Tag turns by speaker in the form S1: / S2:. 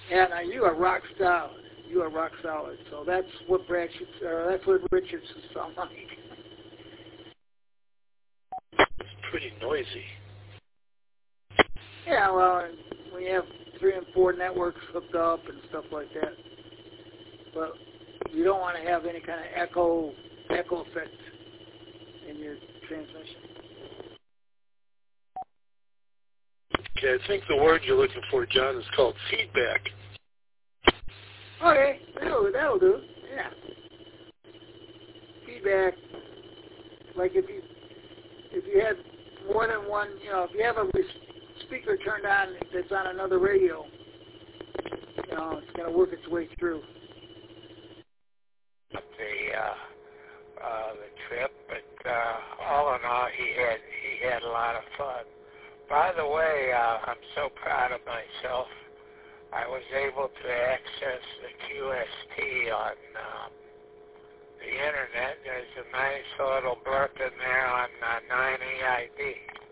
S1: Yeah, now you are rock solid. You are rock solid. So that's what Brad should, that's what Richard should sound like.
S2: It's pretty noisy.
S1: Yeah, well, when you have 3 and 4 networks hooked up and stuff like that, but you don't want to have any kind of echo effect in your transmission.
S2: Okay, I think the word you're looking for, John, is called feedback.
S1: Okay, that'll do. Yeah. Feedback. Like if you had more than one, if you have a speaker turned on that's on another radio, it's going to work its way through.
S3: The trip, but all in all, he had a lot of fun. By the way, I'm so proud of myself. I was able to access the QST on the internet. There's a nice little blurb in there on 9EID.